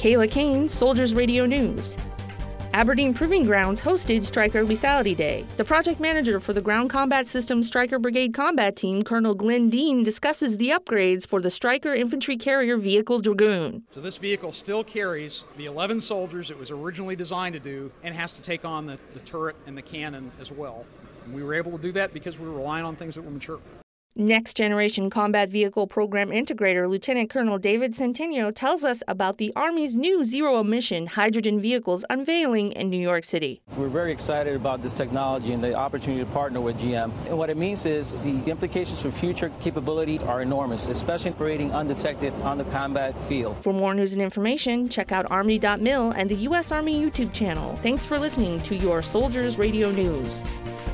Kayla Kane, Soldiers Radio News. Aberdeen Proving Grounds hosted Stryker Lethality Day. The project manager for the Ground Combat Systems Stryker Brigade Combat Team, Colonel Glenn Dean, discusses the upgrades for the Stryker Infantry Carrier Vehicle Dragoon. So this vehicle still carries the 11 soldiers it was originally designed to do and has to take on the turret and the cannon as well. And we were able to do that because we were relying on things that were mature. Next Generation Combat Vehicle Program Integrator Lieutenant Colonel David Centennial tells us about the Army's new zero-emission hydrogen vehicles unveiling in New York City. We're very excited about this technology and the opportunity to partner with GM. And what it means is the implications for future capability are enormous, especially operating undetected on the combat field. For more news and information, check out Army.mil and the U.S. Army YouTube channel. Thanks for listening to your Soldiers Radio News.